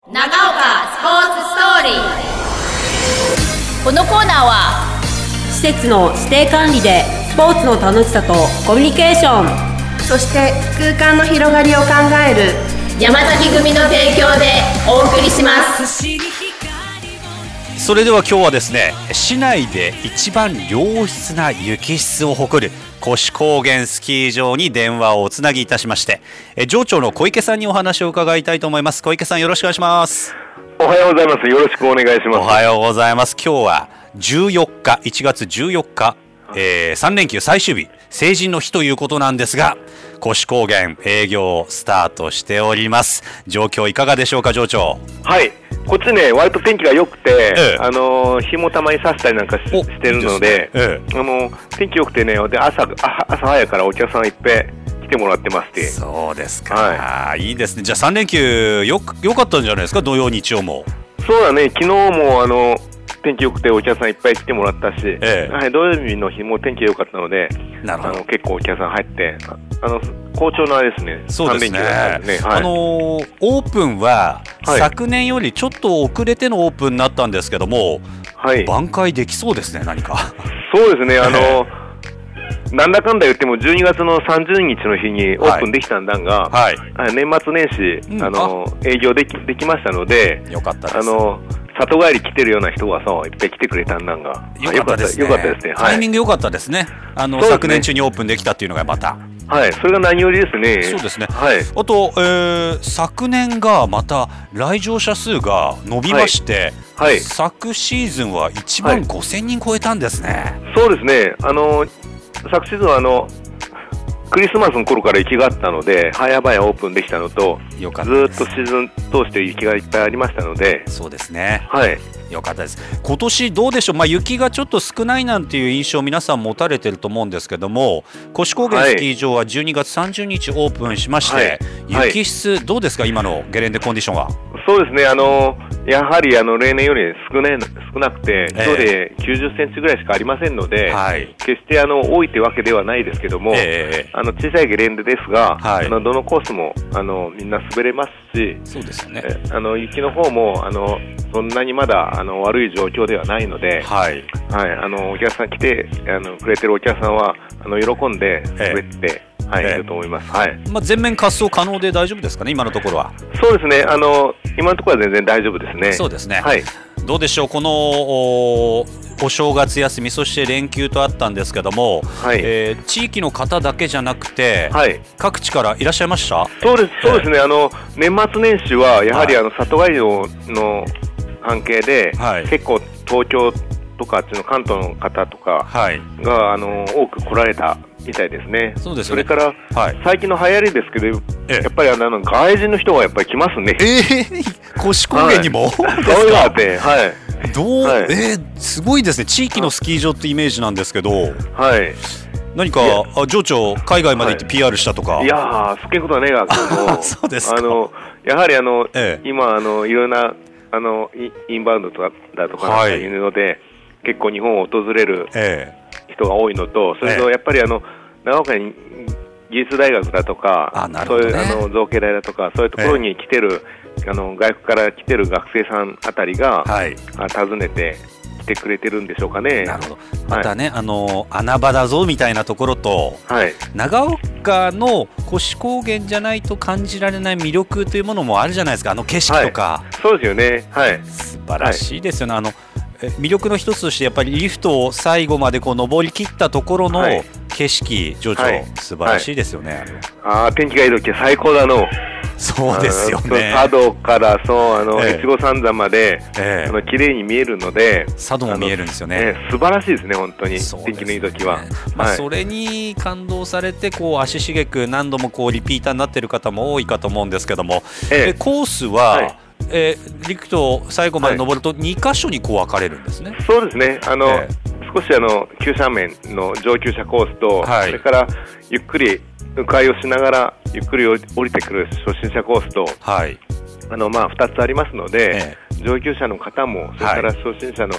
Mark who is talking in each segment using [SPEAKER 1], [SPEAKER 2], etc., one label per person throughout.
[SPEAKER 1] 長岡スポーツストーリー。このコーナーは
[SPEAKER 2] 施設の指定管理でスポーツの楽しさとコミュニケーション、
[SPEAKER 3] そして空間の広がりを考える
[SPEAKER 1] 山崎組の提供でお送りします。
[SPEAKER 4] それでは今日はですね、市内で一番良質な雪質を誇る越高原スキー場に電話をおつなぎいたしまして、場長の小池さんにお話を伺いたいと思います。小池さん、よろしくお願いします。
[SPEAKER 5] おはようございます。よろしくお願いします。
[SPEAKER 4] おはようございます。今日は14日1月14日、3連休最終日、成人の日ということなんですが、越高原営業スタートしております。状況いかがでしょうか、場長。
[SPEAKER 5] はい、こっちね、割と天気が良くて、日もたまに差したりなんか してるので、天気良くてね、で朝早くからお客さんいっぱい来てもらってまして。
[SPEAKER 4] そうですか、いいですね。じゃあ3連休よかったんじゃないですか、土曜日曜も。
[SPEAKER 5] そうだね、昨日も天気良くてお客さんいっぱい来てもらったし、土曜日の日も天気良かったので、結構お客さん入って好調なですね。
[SPEAKER 4] そうですね。
[SPEAKER 5] 3連休だったんですね。
[SPEAKER 4] オープンは、昨年よりちょっと遅れてのオープンになったんですけども、挽回できそうですね、何か。
[SPEAKER 5] そうですね、なんだかんだ言っても12月の30日の日にオープンできたんだが、年末年始、営業できましたので、
[SPEAKER 4] よかったです。
[SPEAKER 5] 里帰り来てるような人がいっぱい来てくれたんだが、
[SPEAKER 4] よかったですね。タイミング良かったですね。昨年中にオープンできたっていうのがまた。
[SPEAKER 5] それが何よりですね。
[SPEAKER 4] そうですね。あと、昨年がまた来場者数が伸びまして、昨シーズンは1万5000人超えたんですね。
[SPEAKER 5] そうですね。昨シーズンはクリスマスの頃から雪があったので、早々オープンできたのと、ずっとシーズン通して雪がいっぱいありましたので。
[SPEAKER 4] そうですね。よかったです。今年どうでしょう。雪がちょっと少ないなんていう印象を皆さん持たれてると思うんですけども、越高原スキー場は12月30日オープンしまして、雪質どうですか、今のゲレンデコンディションは。
[SPEAKER 5] そうですね、やはり例年より少なくて、今日で90センチぐらいしかありませんので、決して多いというわけではないですけども、小さいゲレンデですが、どのコースもみんな滑れますし、
[SPEAKER 4] そうですよね。
[SPEAKER 5] 雪の方もそんなにまだ悪い状況ではないので、お客さん来てくれてるお客さんは喜んで滑っていると思います。
[SPEAKER 4] 全面滑走可能で大丈夫ですかね、今のところは。
[SPEAKER 5] そうですね、今のところは全然大丈夫ですね。
[SPEAKER 4] そうですね。どうでしょう、このお正月休み、そして連休とあったんですけども、地域の方だけじゃなくて、各地からいらっしゃいました？
[SPEAKER 5] そうですね。年末年始はやはり里帰りの関係で、結構東京とかあっちの関東の方とかが、多く来られたみたいですね。
[SPEAKER 4] そうですね。
[SPEAKER 5] それから、最近の流行りですけど、やっぱり外人の人がやっぱり来ますね。
[SPEAKER 4] 越高原にも？
[SPEAKER 5] そういうのあって、
[SPEAKER 4] すごいですね。地域のスキー場ってイメージなんですけど、何か場長海外まで行って PR したとか。
[SPEAKER 5] いやー、そういうことはねえが、
[SPEAKER 4] そうですか。
[SPEAKER 5] やはり今いろんなインバウンドだとかいうので、結構日本を訪れる人が多いのと、それとやっぱり長岡に技術大学だとか、そういう造形大だとか、そういうところに来てる外国から来てる学生さんあたりが訪ねて来てくれてるんでしょうかね。
[SPEAKER 4] なるほど。またね、穴場だぞみたいなところと、長岡の越高原じゃないと感じられない魅力というものもあるじゃないですか。景色とか。
[SPEAKER 5] そうですよね。
[SPEAKER 4] 素晴らしいですよね。魅力の一つとしてやっぱりリフトを最後まで登り切ったところの景色、情緒、素晴らしいですよね。
[SPEAKER 5] 天気がいい時は最高だの。
[SPEAKER 4] そうですよね。
[SPEAKER 5] 佐渡から越後三山まで綺麗に見えるので、
[SPEAKER 4] 佐渡も見えるんですよね。
[SPEAKER 5] 素晴らしいですね、本当に。天気のいい時は。
[SPEAKER 4] それに感動されて足しげく何度もリピーターになっている方も多いかと思うんですけども、コースは陸と最後まで登ると2箇所に分かれるんですね。
[SPEAKER 5] そうですね。少し急斜面の上級者コースと、それからゆっくり迂回をしながらゆっくり降りてくる初心者コースと、2つありますので、上級者の方もそれから初心者の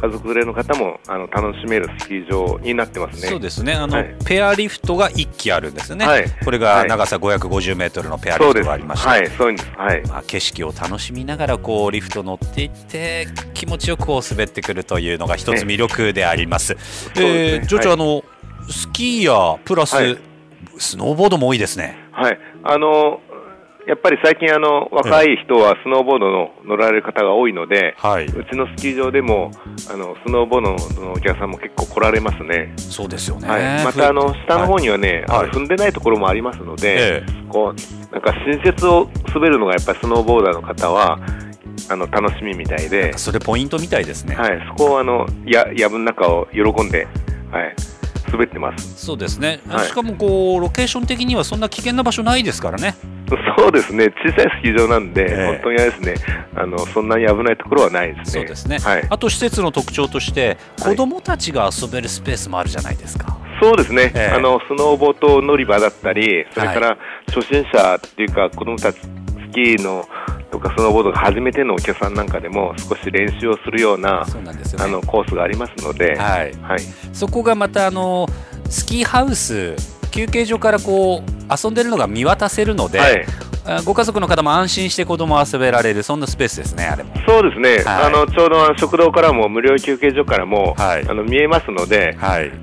[SPEAKER 5] 家族連れの方も楽しめるスキー場になってますね。
[SPEAKER 4] そうですね。ペアリフトが1基あるんですよね。これが長さ550メートルのペアリフトがありまして、
[SPEAKER 5] そうです。
[SPEAKER 4] 景色を楽しみながらリフト乗っていって気持ちよく滑ってくるというのが一つ魅力であります。ジョジョ、スキーヤープラス、スノーボードも多いですね。
[SPEAKER 5] やっぱり最近若い人はスノーボードの乗られる方が多いので、うちのスキー場でもスノーボードのお客さんも結構来られますね。
[SPEAKER 4] そうですよね。
[SPEAKER 5] また下の方にはね、踏んでないところもありますので、なんか新雪を滑るのがやっぱりスノーボーダーの方は楽しみみたいで、
[SPEAKER 4] それポイントみたいですね。
[SPEAKER 5] そこを藪の中を喜んで、滑ってます。
[SPEAKER 4] そうですね。しかもロケーション的にはそんな危険な場所ないですからね。
[SPEAKER 5] そうですね。小さいスキー場なんで、本当にですね、そんなに危ないところはないですね。
[SPEAKER 4] そうですね。あと施設の特徴として子どもたちが遊べるスペースもあるじゃないですか。
[SPEAKER 5] そうですね。スノーボード乗り場だったり、それから初心者っていうか子どもたちスキーのとかスノーボードが初めてのお客さんなんかでも少し練習をするようなコースがありますので、
[SPEAKER 4] そこがまたスキーハウス休憩所から遊んでるのが見渡せるので、ご家族の方も安心して子供を遊べられる、そんなスペースですね。あれも
[SPEAKER 5] そうですね。ちょうど食堂からも無料休憩所からも、見えますので、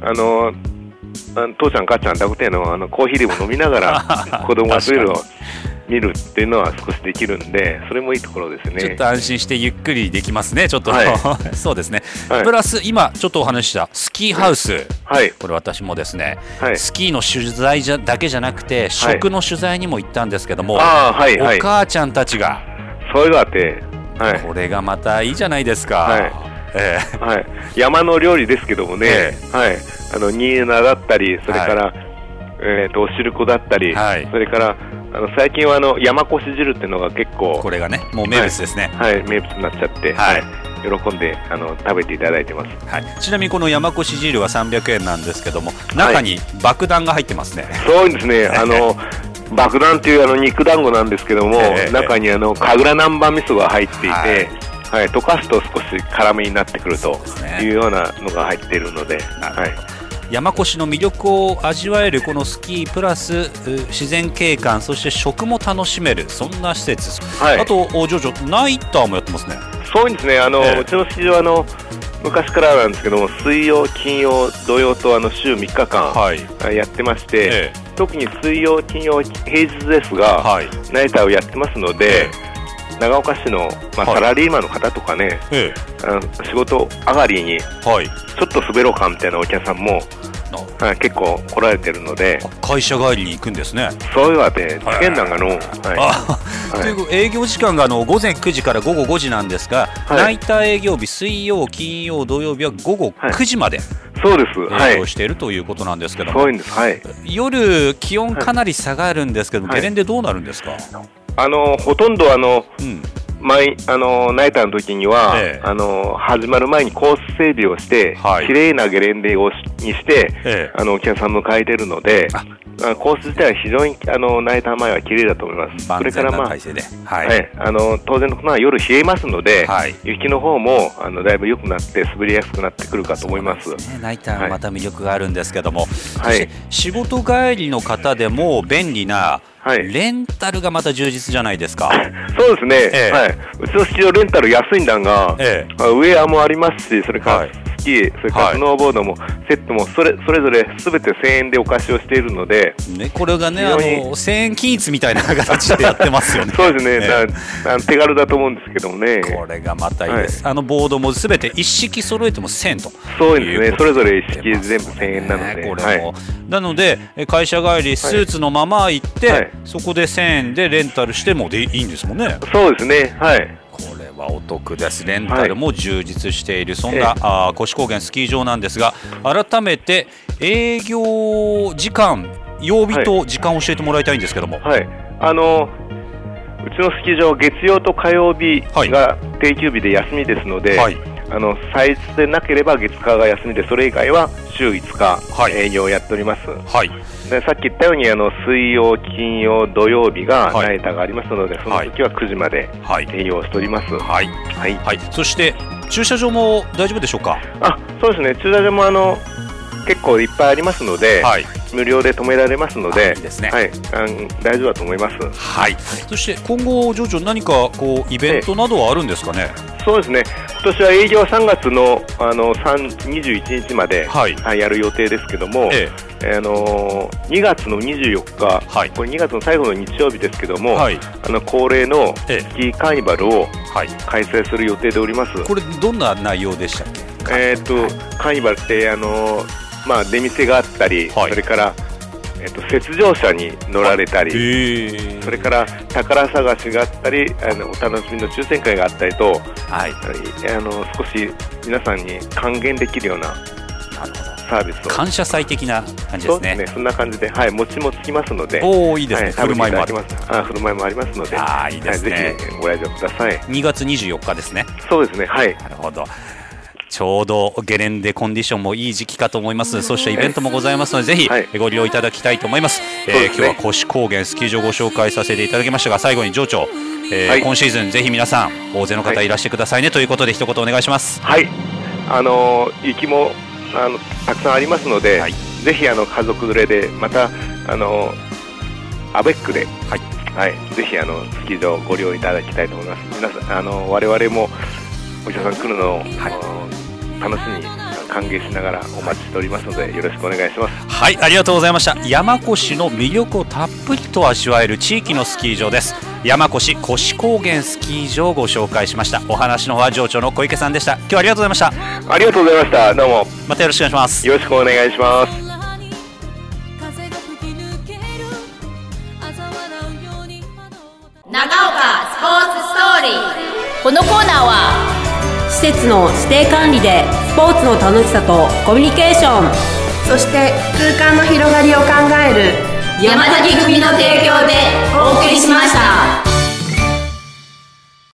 [SPEAKER 5] 父ちゃん母ちゃん濁点のコーヒーでも飲みながら子供が遊べるのを見るっていうのは少しできるんで、それもいいところですね。
[SPEAKER 4] ちょっと安心してゆっくりできますね。ちょっと、そうですね。プラス今ちょっとお話ししたスキーハウス、これ私もですね、スキーの取材だけじゃなくて食の取材にも行ったんですけども、お母ちゃんたちが
[SPEAKER 5] そういうのあって、
[SPEAKER 4] これがまたいいじゃないですか。
[SPEAKER 5] 山の料理ですけどもね、ニーナだったり、それからおしるこだったり、それから最近は山越し汁っていうのが結構
[SPEAKER 4] これがねもう名物ですね。
[SPEAKER 5] 名物になっちゃって、喜んで食べていただいてます。
[SPEAKER 4] ちなみにこの山越し汁は300円なんですけども、中に爆弾が入ってますね。
[SPEAKER 5] そうですね。爆弾という肉団子なんですけども、中に神楽南蛮味噌が入っていて、溶かすと少し辛めになってくるというようなのが入っているので、
[SPEAKER 4] 山越しの魅力を味わえるこのスキープラス自然景観、そして食も楽しめる、そんな施設です。あとジョジョナイターもやってますね。
[SPEAKER 5] そうですね。うちのスキー場は昔からなんですけども、水曜金曜土曜と週3日間やってまして、特に水曜金曜平日ですが、ナイターをやってますので、長岡市の、サラリーマンの方とかね、仕事上がりにちょっと滑ろうかみたいなお客さんも、結構来られてるので、
[SPEAKER 4] 会社帰りに行くんですね。
[SPEAKER 5] そういうわけで試験団が
[SPEAKER 4] という営業時間が午前9時から午後5時なんですが、ナイター営業日水曜金曜土曜日は午後9時まで、
[SPEAKER 5] そうです。
[SPEAKER 4] 営業しているということなんですけども、夜気温かなり下がるんですけども、ゲレンデどうなるんですか？
[SPEAKER 5] ほとんどナイターの時には、始まる前にコース整備をして、綺麗なゲレンデにして、お客さん迎えているので、コース自体は非常にナイター前は綺麗だと思います。それから当然のことは夜冷えますので、雪の方もだいぶ良くなって滑りやすくなってくるかと思います。
[SPEAKER 4] ナイターはまた魅力があるんですけども、そして仕事帰りの方でも便利なレンタルがまた充実じゃないですか。
[SPEAKER 5] そうですね。うちのスキー場レンタル安いんだが、ウェアもありますし、それからスキー、それからスノーボードもセットもそれぞれすべて1000円でお貸しをしているので、
[SPEAKER 4] これがね1000円均一みたいな形でやってますよね。
[SPEAKER 5] そうですね。手軽だと思うんですけどもね。
[SPEAKER 4] これがまたいいです。ボードもすべて一式揃えても1000円と。
[SPEAKER 5] そうですね。それぞれ一式全部1000円なので。
[SPEAKER 4] これもなので会社帰りスーツのまま行って、そこで1000円でレンタルしてもいいんですもんね。
[SPEAKER 5] そうですね。
[SPEAKER 4] これはお得です。レンタルも充実している、そんな越高原スキー場なんですが、改めて営業時間、曜日と時間を教えてもらいたいんですけども。
[SPEAKER 5] うちのスキー場は月曜と火曜日が定休日で休みですので、祭日でなければ月火が休みで、それ以外は週5日営業をやっております。でさっき言ったように水曜金曜土曜日がナイターがありますので、その時は9時まで営業をしております。
[SPEAKER 4] そして駐車場も大丈夫でしょうか？
[SPEAKER 5] そうですね、駐車場も結構いっぱいありますので、はい、無料で止められますので、いいですね、はい、大丈夫だと思います。
[SPEAKER 4] はい。そして今後場長何かこうイベントなどはあるんですかね？
[SPEAKER 5] そうですね、今年は営業3月の21日まで、はい、やる予定ですけども、2月の24日、はい、これ2月の最後の日曜日ですけども、はい、恒例のスキーカーニバルを開催する予定でおります。
[SPEAKER 4] これどんな内容でしたっけ？
[SPEAKER 5] カーニバルって出店があったり、はい、それから雪上車に乗られたり、それから宝探しがあったり、お楽しみの抽選会があったりと、はい、少し皆さんに還元できるようなサービスを、
[SPEAKER 4] 感謝祭的な感じですね。そうですね、
[SPEAKER 5] そんな感じで、はい、餅もつきますので、
[SPEAKER 4] いいですね、振る舞いもあります。
[SPEAKER 5] 振る舞いもありますので、
[SPEAKER 4] いいですね、
[SPEAKER 5] ぜひご来場ください。
[SPEAKER 4] 2月24日ですね。
[SPEAKER 5] そうですね、はい。
[SPEAKER 4] なるほど。ちょうどゲレンデコンディションもいい時期かと思います。そうしたイベントもございますので、ぜひご利用いただきたいと思います。今日は越高原スキー場をご紹介させていただきましたが、最後に場長、今シーズンぜひ皆さん大勢の方いらしてくださいね、ということで一言お願いします。
[SPEAKER 5] はい、雪もたくさんありますので、はい、ぜひ家族連れで、またアベックで、はいはい、ぜひスキー場をご利用いただきたいと思います。皆さん我々もお医者さん来るのを、楽しみに歓迎しながらお待ちしておりますので、よろしくお願いします。
[SPEAKER 4] はい、ありがとうございました。山越の魅力をたっぷりと味わえる地域のスキー場です。山越高原スキー場をご紹介しました。お話の方は場長の小池さんでした。今日はありがとうございました。
[SPEAKER 5] ありがとうございました。どうも
[SPEAKER 4] またよろしくお願いします。
[SPEAKER 5] よろしくお願いします。
[SPEAKER 1] 長岡スポーツストーリー。このコーナーは
[SPEAKER 2] 施設の指定管理でスポーツの楽しさとコミュニケーション、
[SPEAKER 3] そして空間の広がりを考える
[SPEAKER 1] 山崎組の提供でお送りしました。